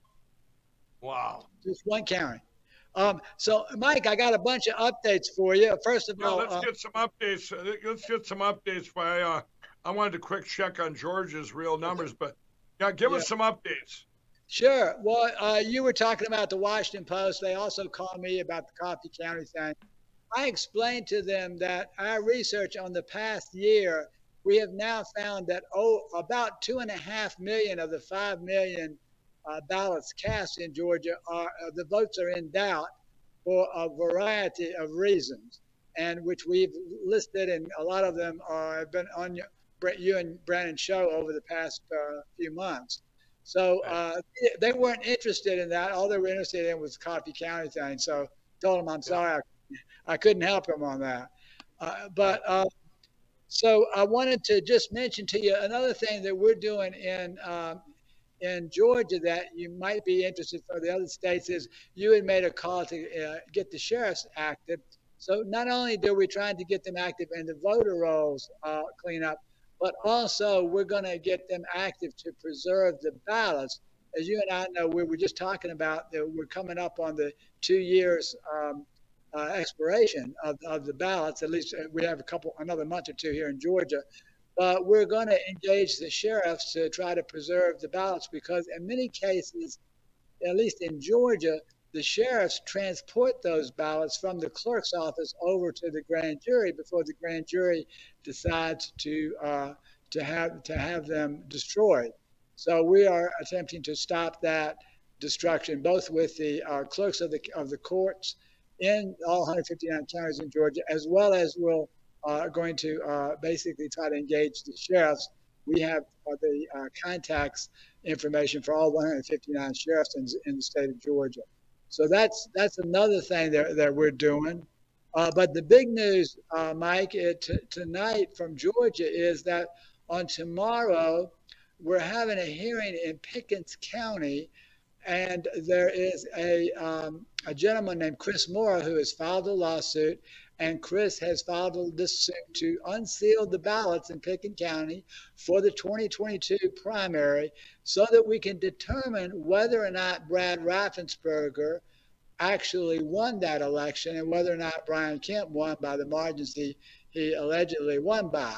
Wow. Just one county. Um, so, Mike, I got a bunch of updates for you. First of Well, all, let's uh, get some updates. Let's get some updates. By uh, I wanted a quick check on Georgia's real numbers, but yeah, give Yeah. us some updates. Sure. Well, uh, you were talking about the Washington Post. They also called me about the Coffee County thing. I explained to them that our research on the past year, we have now found that oh, about two and a half million of the five million uh, ballots cast in Georgia are uh, the votes are in doubt for a variety of reasons, and which we've listed, and a lot of them are have been on your, you and Brandon's show over the past uh, few months. So uh, they weren't interested in that. All they were interested in was the Coffee County thing. So I told them I'm sorry, I, I couldn't help them on that. Uh, but uh, so I wanted to just mention to you another thing that we're doing in um, in Georgia that you might be interested for the other states is you had made a call to uh, get the sheriffs active. So not only do we try to get them active in the voter rolls uh, cleanup, but also we're going to get them active to preserve the ballots. As you and I know, we were just talking about that we're coming up on the two years um, uh, expiration of, of the ballots. At least we have a couple, another month or two here in Georgia. But we're going to engage the sheriffs to try to preserve the ballots because in many cases, at least in Georgia, the sheriffs transport those ballots from the clerk's office over to the grand jury before the grand jury decides to uh, to have to have them destroyed. So we are attempting to stop that destruction, both with the uh, clerks of the of the courts in all one hundred fifty-nine counties in Georgia, as well as we'll uh, going to uh, basically try to engage the sheriffs. We have uh, the uh, contacts information for all one hundred fifty-nine sheriffs in, in the state of Georgia. So that's that's another thing that, that we're doing. Uh, but the big news, uh, Mike, it, t- tonight from Georgia is that on tomorrow we're having a hearing in Pickens County, and there is a um, a gentleman named Chris Mora who has filed a lawsuit, and Chris has filed this suit to unseal the ballots in Pickens County for the twenty twenty-two primary so that we can determine whether or not Brad Raffensperger actually won that election and whether or not Brian Kemp won by the margins he, he allegedly won by.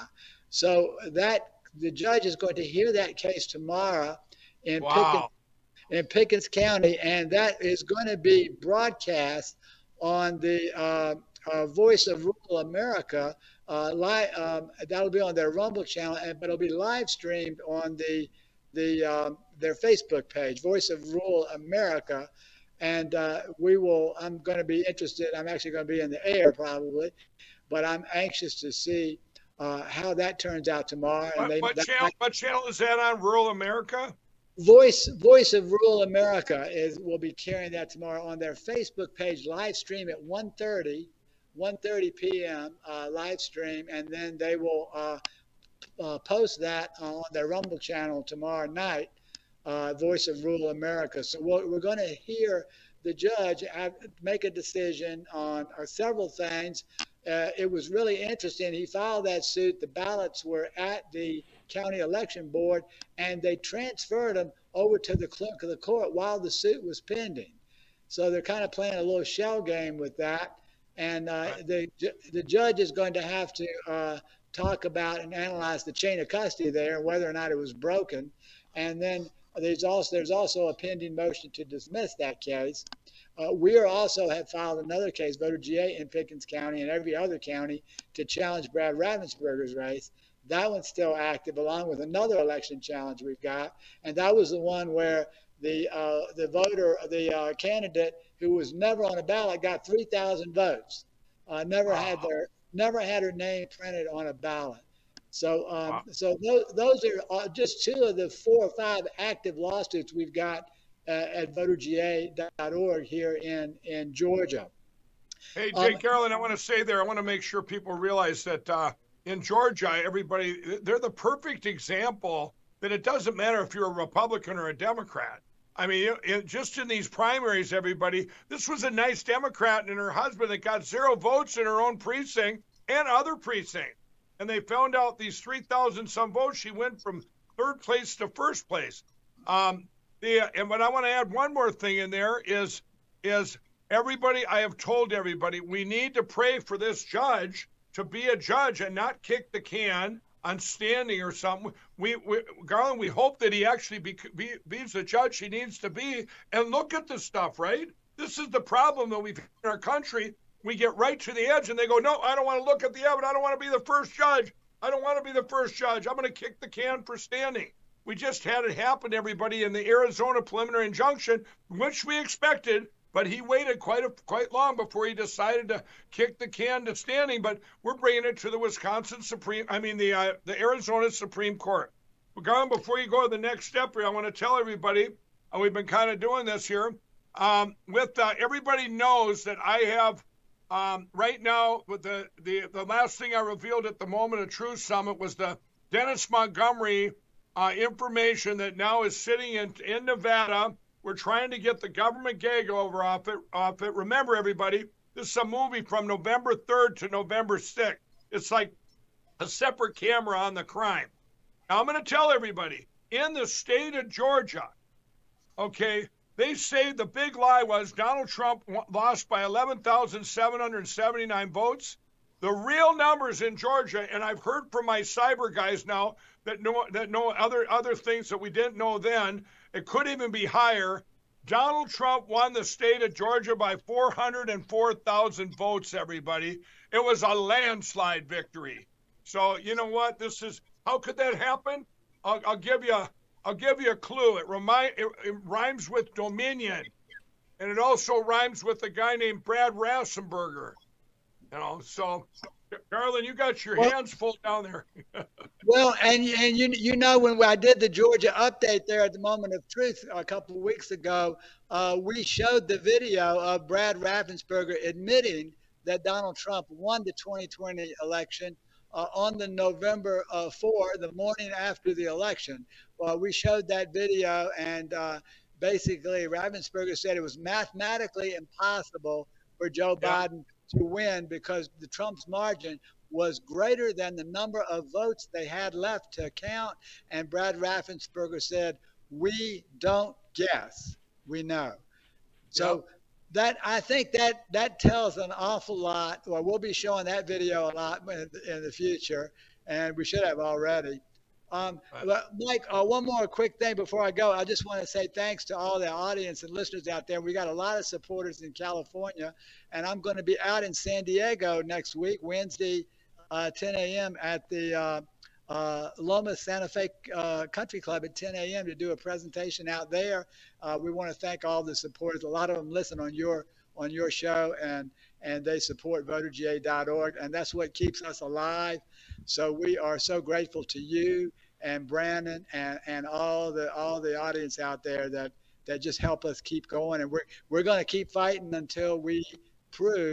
So that the judge is going to hear that case tomorrow in, Wow. Pickens, in Pickens County, and that is going to be broadcast on the uh, uh, Voice of Rural America. Uh, li- um, that'll be on their Rumble channel, and, but it'll be live streamed on the the um, their Facebook page, Voice of Rural America. And uh, we will. I'm going to be interested. I'm actually going to be in the air probably, but I'm anxious to see uh, how that turns out tomorrow. What, and they, what, that, channel, what channel is that on? Rural America? Voice Voice of Rural America is will be carrying that tomorrow on their Facebook page, live stream at one thirty p.m. Uh, live stream, and then they will uh, uh, post that on their Rumble channel tomorrow night. Uh, Voice of Rural America. So we're, we're going to hear the judge have, make a decision on uh, several things. uh, it was really interesting. He filed that suit. The ballots were at the county election board, and they transferred them over to the clerk of the court while the suit was pending. So they're kind of playing a little shell game with that. And uh, the the judge is going to have to uh, talk about and analyze the chain of custody there and whether or not it was broken. And then there's also there's also a pending motion to dismiss that case. Uh, we are also have filed another case, voter G A, in Pickens County and every other county to challenge Brad Raffensperger's race. That one's still active, along with another election challenge we've got, and that was the one where the uh, the voter, the uh, candidate who was never on a ballot got three thousand votes. Uh, never wow. had their never had her name printed on a ballot. So um, wow. so those, those are just two of the four or five active lawsuits we've got uh, at voter G A dot org here in in Georgia. Hey, Jay um, Carolyn, I want to say there, I want to make sure people realize that uh, in Georgia, everybody, they're the perfect example that it doesn't matter if you're a Republican or a Democrat. I mean, it, just in these primaries, everybody, this was a nice Democrat and her husband that got zero votes in her own precinct and other precincts. And they found out these three thousand some votes, she went from third place to first place. Um, the, and but I want to add one more thing in there is, is everybody, I have told everybody, we need to pray for this judge to be a judge and not kick the can on standing or something. We, we Garland, we hope that he actually be, be, be's the judge he needs to be. And look at this stuff, right? This is the problem that we've had in our country. We get right to the edge and they go, no, I don't want to look at the evidence. I don't want to be the first judge. I don't want to be the first judge. I'm going to kick the can for standing. We just had it happen, everybody, in the Arizona preliminary injunction, which we expected. But he waited quite a, quite long before he decided to kick the can to standing. But we're bringing it to the Wisconsin Supreme, I mean, the uh, the Arizona Supreme Court. But Garland, before you go to the next step here, I want to tell everybody, and we've been kind of doing this here, um, with uh, everybody knows that I have, um, right now, with the, the, the last thing I revealed at the Moment of Truth Summit was the Dennis Montgomery uh, information that now is sitting in, in Nevada. We're trying to get the government gag over off it, off it. Remember, everybody, this is a movie from November third to November sixth. It's like a separate camera on the crime. Now, I'm going to tell everybody, in the state of Georgia, okay, they say the big lie was Donald Trump lost by eleven thousand seven hundred seventy-nine votes. The real numbers in Georgia, and I've heard from my cyber guys now that know, that know other, other things that we didn't know then, it could even be higher. Donald Trump won the state of Georgia by four hundred four thousand votes, everybody. It was a landslide victory. So, you know what? This is, how could that happen? I'll, I'll give you a, I'll give you a clue. It, remind, it, it rhymes with Dominion, and it also rhymes with a guy named Brad Raffensperger. You know, so, Garland, you got your well, hands full down there. Well, and and you you know, when I did the Georgia update there at the Moment of Truth a couple of weeks ago, uh, we showed the video of Brad Raffensperger admitting that Donald Trump won the twenty twenty election uh, on the November uh, fourth, the morning after the election. Well, we showed that video, and uh, basically Raffensperger said it was mathematically impossible for Joe yeah. Biden to win because the Trump's margin was greater than the number of votes they had left to count. And Brad Raffensperger said, we don't guess, we know. So yep. that, I think that that tells an awful lot. Well, we'll be showing that video a lot in, in the future, and we should have already. Um, right. But Mike, uh, one more quick thing before I go. I just want to say thanks to all the audience and listeners out there. We got a lot of supporters in California, and I'm going to be out in San Diego next week, Wednesday, uh, ten a.m. at the uh, uh, Loma Santa Fe uh, Country Club at ten a.m. to do a presentation out there. Uh, we want to thank all the supporters. A lot of them listen on your on your show, and and they support voter G A dot org, and that's what keeps us alive. So we are so grateful to you and Brandon and, and all the all the audience out there that, that just help us keep going. And we're we're going to keep fighting until we prove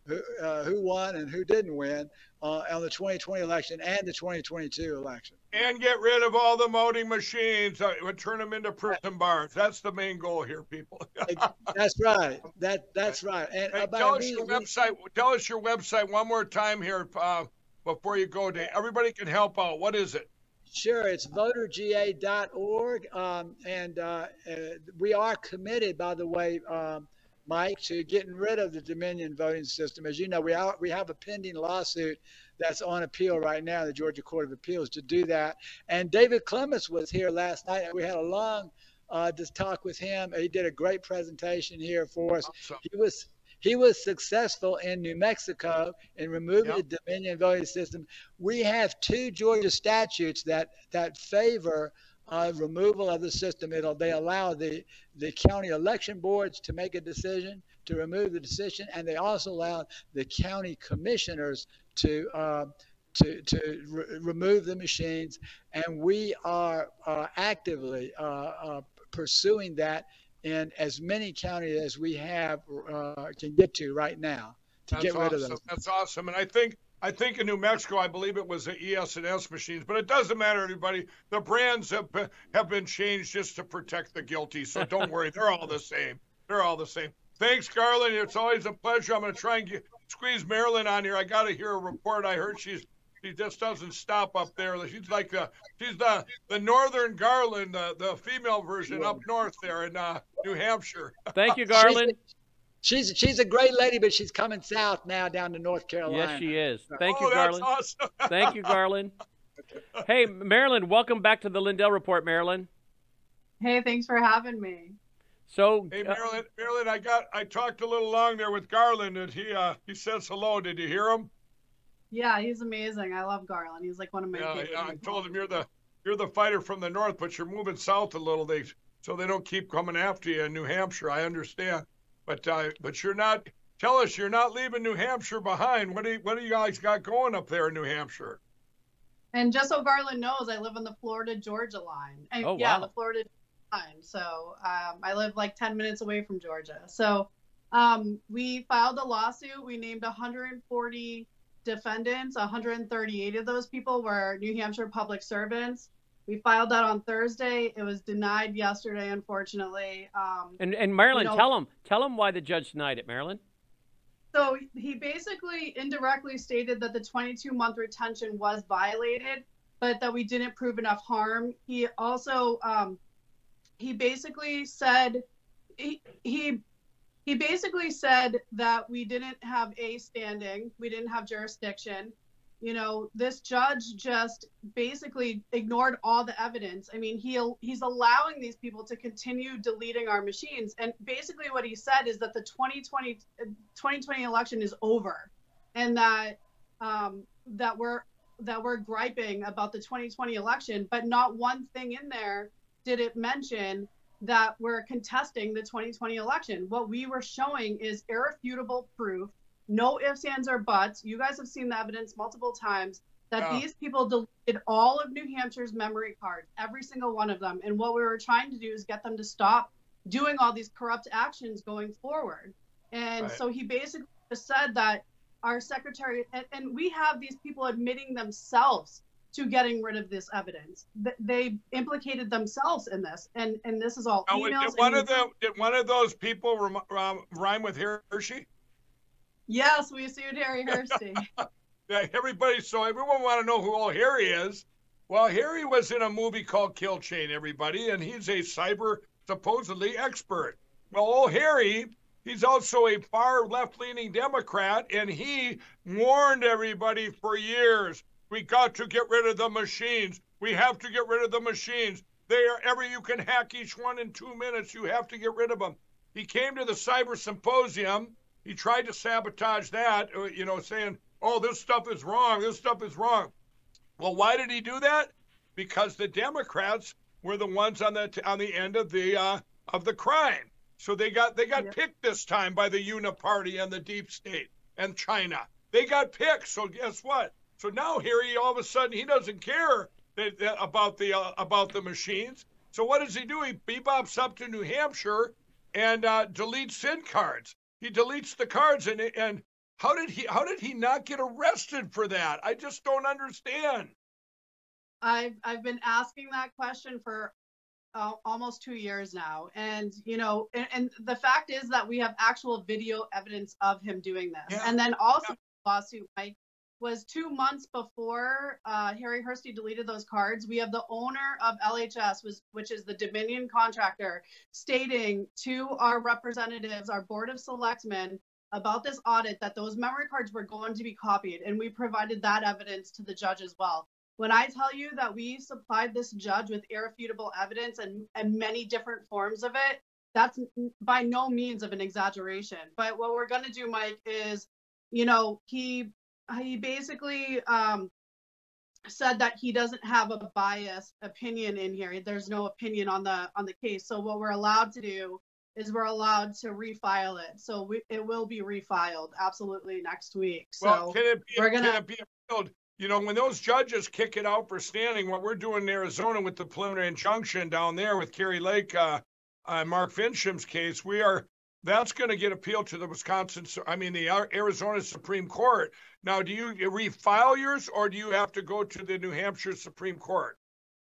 who, uh, who won and who didn't win uh, on the twenty twenty election and the twenty twenty-two election. And get rid of all the voting machines. Uh, turn them into prison bars. That's the main goal here, people. That's right. That that's right. And hey, about tell us me, your we, website. Tell us your website one more time here uh, before you go. To everybody can help out. What is it? Sure, it's voter G A dot org, um, and uh, uh, we are committed, by the way, um, Mike, to getting rid of the Dominion voting system. As you know, we are, we have a pending lawsuit that's on appeal right now in the Georgia Court of Appeals to do that. And David Clements was here last night, and we had a long uh, just talk with him. He did a great presentation here for us. Awesome. He was he was successful in New Mexico in removing Yep. the Dominion voting system. We have two Georgia statutes that that favor uh, removal of the system. It'll they allow the the county election boards to make a decision to remove the decision, and they also allow the county commissioners to uh, to to re- remove the machines. And we are uh, actively uh, uh, pursuing that in as many counties as we have uh, can get to right now to That's get rid awesome. of those. That's awesome. And I think I think in New Mexico, I believe it was the E S and S machines, but it doesn't matter, everybody. The brands have been, have been changed just to protect the guilty. So don't worry, they're all the same. They're all the same. Thanks, Garland. It's always a pleasure. I'm going to try and get, squeeze Marilyn on here. I got to hear a report. I heard she's she just doesn't stop up there. She's like the she's the the Northern Garland, the the female version up north there in uh, New Hampshire. Thank you, Garland. She's she's a great lady, but she's coming south now down to North Carolina. Yes, she is. Thank oh, you, Garland. That's awesome. Thank you, Garland. Hey, Marilyn, welcome back to the Lindell Report, Marilyn. Hey, thanks for having me. So, Hey, uh, Marilyn, Marilyn, I got I talked a little long there with Garland, and he uh he says hello. Did you hear him? Yeah, he's amazing. I love Garland. He's like one of my Yeah, favorite. yeah, I people. told him you're the you're the fighter from the north, but you're moving south a little, they so they don't keep coming after you in New Hampshire. I understand, but uh, but you're not. Tell us you're not leaving New Hampshire behind. What do you, what do you guys got going up there in New Hampshire? And just so Garland knows, I live on the Florida Georgia line. And, Oh, yeah, wow. the Florida line. So um, I live like ten minutes away from Georgia. So um, we filed a lawsuit. We named one hundred forty defendants. one hundred thirty-eight of those people were New Hampshire public servants. We filed that on Thursday. It was denied yesterday, unfortunately. Um, and, and Marilyn, you know- tell him, tell him why the judge denied it, Marilyn. So he basically indirectly stated that the twenty-two month retention was violated, but that we didn't prove enough harm. He also, um, he basically said, he, he, he basically said that we didn't have a standing, we didn't have jurisdiction. You know, this judge just basically ignored all the evidence. I mean, he he's allowing these people to continue deleting our machines. And basically what he said is that the twenty twenty, twenty twenty election is over, and that um, that we're that we're griping about the twenty twenty election, but not one thing in there did it mention that we're contesting the twenty twenty election. What we were showing is irrefutable proof. No ifs, ands, or buts. You guys have seen the evidence multiple times that Yeah. these people deleted all of New Hampshire's memory cards, every single one of them. And what we were trying to do is get them to stop doing all these corrupt actions going forward. And Right. so he basically just said that our secretary, and, and we have these people admitting themselves to getting rid of this evidence. Th- They implicated themselves in this, and, and this is all Now, emails. did one and- of them did one of those people rem, um, rhyme with Hershey? Yes, we sued Harry Hersey. Yeah, everybody. So everyone want to know who old Harry is. Well, Harry was in a movie called Kill Chain, everybody, and he's a cyber supposedly expert. Well, old Harry, he's also a far left-leaning Democrat, and he warned everybody for years. We got to get rid of the machines. We have to get rid of the machines. They are every you can hack each one in two minutes. You have to get rid of them. He came to the cyber symposium. He tried to sabotage that, uh, you know, saying, oh, this stuff is wrong. This stuff is wrong. Well, why did he do that? Because the Democrats were the ones on the on the end of the uh, of the crime. So they got they got Yeah. picked this time by the Uniparty and the deep state and China. They got picked. So guess what? So now Harry, all of a sudden, he doesn't care that, that, about the uh, about the machines. So what does he do? He bebops up to New Hampshire and uh, deletes SIM cards. He deletes the cards, and and How did he, how did he not get arrested for that? I just don't understand. I've, I've been asking that question for uh, almost two years now. And, you know, and, and the fact is that we have actual video evidence of him doing this. Yeah. And then also Yeah. the lawsuit, Mike, was two months before uh, Harry Hursti deleted those cards. We have the owner of L H S, was, which is the Dominion contractor, stating to our representatives, our board of selectmen, about this audit, that those memory cards were going to be copied. And we provided that evidence to the judge as well. When I tell you that we supplied this judge with irrefutable evidence and, and many different forms of it, that's by no means of an exaggeration. But what we're going to do, Mike, is, you know, he he basically um, said that he doesn't have a biased opinion in here. There's no opinion on the on the case. So what we're allowed to do is we're allowed to refile it. So we, it will be refiled absolutely next week. So well, can it be, we're gonna. Can it be appealed? You know, when those judges kick it out for standing, what we're doing in Arizona with the preliminary injunction down there with Kerry Lake, uh, uh, Mark Fincham's case, we are, that's going to get appealed to the Wisconsin, I mean, the Arizona Supreme Court. Now, do you refile yours, or do you have to go to the New Hampshire Supreme Court?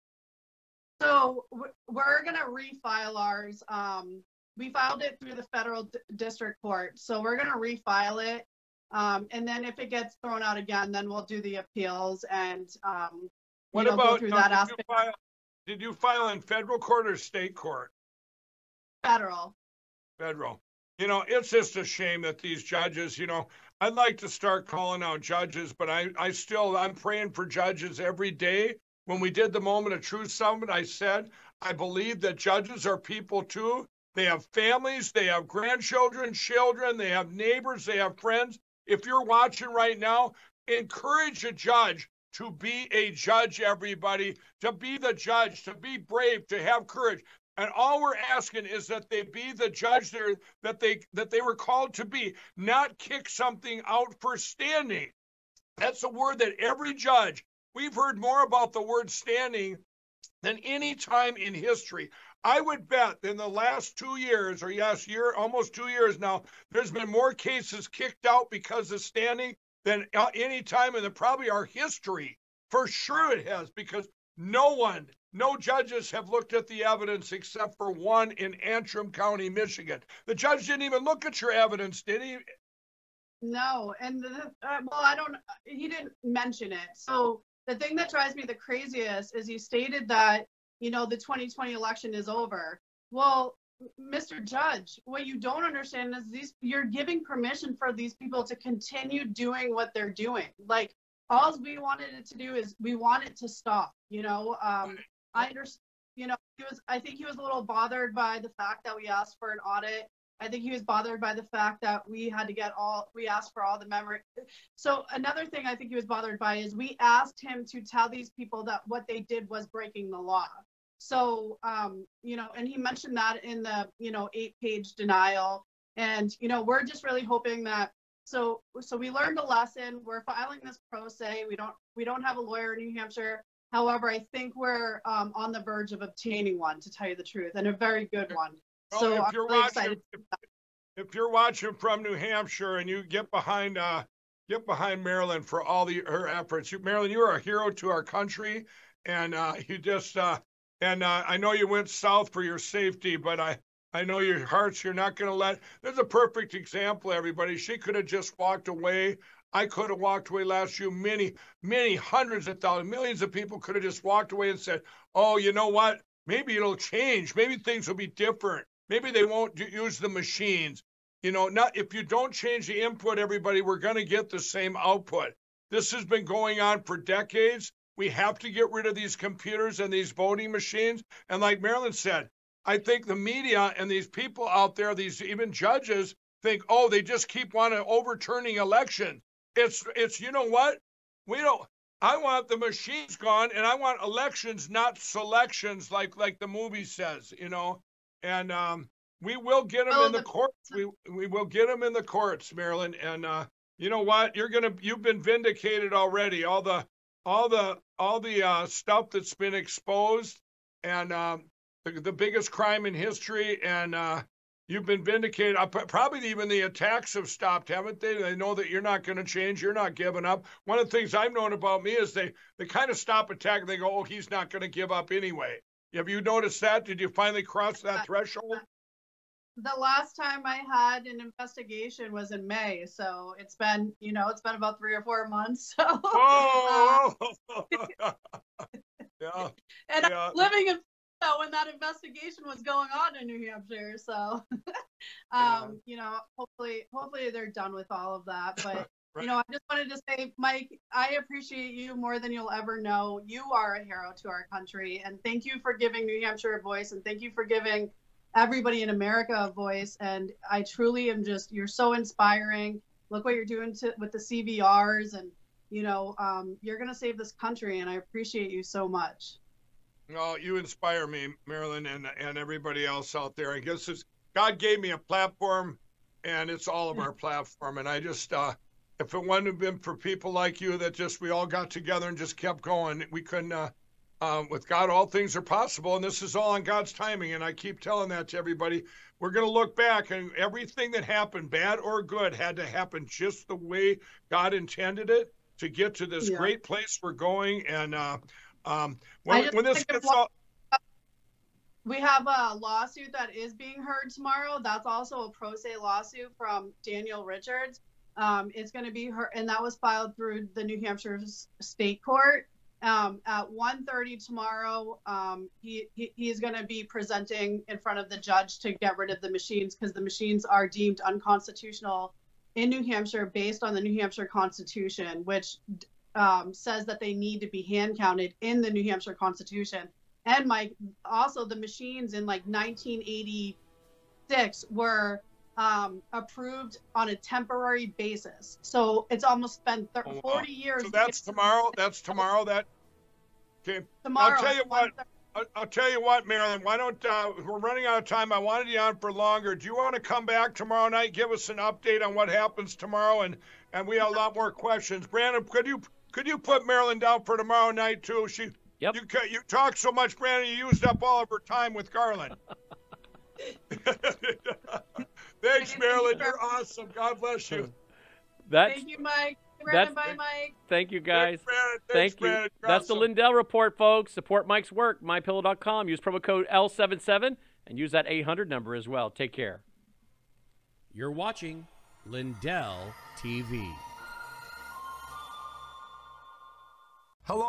So we're going to refile ours. Um, we filed it through the federal d- district court. So we're going to refile it. Um, and then if it gets thrown out again, then we'll do the appeals and um, what you know, about, go through now, that did aspect. You file, did you file in federal court or state court? Federal. Federal. You know, it's just a shame that these judges, you know, I'd like to start calling out judges, but I, I still, I'm praying for judges every day. When we did the Moment of Truth Summit, I said, I believe that judges are people too. They have families, they have grandchildren, children, they have neighbors, they have friends. If you're watching right now, encourage a judge to be a judge, everybody, to be the judge, to be brave, to have courage. And all we're asking is that they be the judge there, that they that they were called to be, not kick something out for standing. That's a word that every judge, we've heard more about the word standing than any time in history. I would bet in the last two years, or yes, year, almost two years now, there's been more cases kicked out because of standing than any time in the, probably our history. For sure it has, because no one, no judges have looked at the evidence except for one in Antrim County, Michigan. The judge didn't even look at your evidence, did he? No, and the, uh, well, I don't, he didn't mention it. So the thing that drives me the craziest is he stated that, you know, the twenty twenty election is over. Well, Mister Judge, what you don't understand is these, you're giving permission for these people to continue doing what they're doing. Like, all we wanted it to do is we want it to stop, you know. Um, I understand, you know, he was, I think he was a little bothered by the fact that we asked for an audit. I think he was bothered by the fact that we had to get all, we asked for all the memory. So another thing I think he was bothered by is we asked him to tell these people that what they did was breaking the law. So, um, you know, and he mentioned that in the, you know, eight page denial. And, you know, we're just really hoping that, so, so we learned a lesson. We're filing this pro se. We don't, we don't have a lawyer in New Hampshire. However, I think we're um, on the verge of obtaining one, to tell you the truth, and a very good one. Well, so if I'm you're really watching, excited. if, if you're watching from New Hampshire and you get behind, uh, get behind Marilyn for all the her efforts. You, Marilyn, you are a hero to our country, and uh, you just, uh, and uh, I know you went south for your safety, but I, I know your hearts. You're not going to let. There's a perfect example, everybody. She could have just walked away. I could have walked away last year. Many, many hundreds of thousands, millions of people could have just walked away and said, "Oh, you know what? Maybe it'll change. Maybe things will be different. Maybe they won't use the machines." You know, not if you don't change the input, everybody, we're going to get the same output. This has been going on for decades. We have to get rid of these computers and these voting machines. And like Marilyn said, I think the media and these people out there, these even judges, think, oh, they just keep wanting overturning election. It's, it's, you know what? We don't, I want the machines gone, and I want elections, not selections, like, like the movie says, you know, and, um, we will get them Oh, in the the- courts. We we will get them in the courts, Marilyn. And uh, you know what? You're gonna you've been vindicated already. All the all the all the uh, stuff that's been exposed, and um, the, the biggest crime in history. And uh, you've been vindicated. Uh, Probably even the attacks have stopped, haven't they? They know that you're not going to change. You're not giving up. One of the things I've known about me is they, they kind of stop attacking. They go, oh, he's not going to give up anyway. Have you noticed that? Did you finally cross that threshold? The last time I had an investigation was in May, so it's been, you know, it's been about three or four months. So, oh, uh, yeah. And yeah. I'm living in when that investigation was going on in New Hampshire. So, um, Yeah. you know, hopefully, hopefully they're done with all of that. But Right. you know, I just wanted to say, Mike, I appreciate you more than you'll ever know. You are a hero to our country, and thank you for giving New Hampshire a voice, and thank you for giving everybody in America a voice. And I truly am just, you're so inspiring. Look what you're doing to, with the C V Rs, and you know, um, you're going to save this country, and I appreciate you so much. No, you inspire me, Marilyn, and and everybody else out there. I guess it's, God gave me a platform, and it's all of our platform. And I just, uh, if it wouldn't have been for people like you that just, we all got together and just kept going, we couldn't, uh, um, with God, all things are possible. And this is all on God's timing. And I keep telling that to everybody. We're going to look back, and everything that happened, bad or good, had to happen just the way God intended it to get to this Yeah. great place we're going. And, uh, um, I when, just when this think of gets what- all, We have a lawsuit that is being heard tomorrow. That's also a pro se lawsuit from Daniel Richards. Um, it's going to be heard, and that was filed through the New Hampshire S- State Court. Um, at one thirty tomorrow, um, he, he he's going to be presenting in front of the judge to get rid of the machines, because the machines are deemed unconstitutional in New Hampshire based on the New Hampshire Constitution, which um, says that they need to be hand counted in the New Hampshire Constitution. And Mike, also the machines in like nineteen eighty-six were um, approved on a temporary basis. So it's almost been thir- Oh, wow. forty years. so that's tomorrow. That's tomorrow. That okay. Tomorrow. I'll tell you at what. one thirty. I'll, I'll tell you what, Marilyn. Why don't uh, we're running out of time? I wanted you on for longer. Do you want to come back tomorrow night? Give us an update on what happens tomorrow, and and we have a lot more questions. Brandon, could you could you put Marilyn down for tomorrow night too? She. Yep. You ca- you talk so much, Brandon. You used up all of her time with Garland. Thanks, Marilyn. You're awesome. God bless you. That's Thank you, Mike. Brandon, that's- bye, Mike. thank you guys. Thanks, Brandon. Thanks, Thank you. Brandon. You're That's the awesome. Lindell Report, folks. Support Mike's work, my pillow dot com. Use promo code L seventy-seven and use that eight hundred number as well. Take care. You're watching Lindell T V.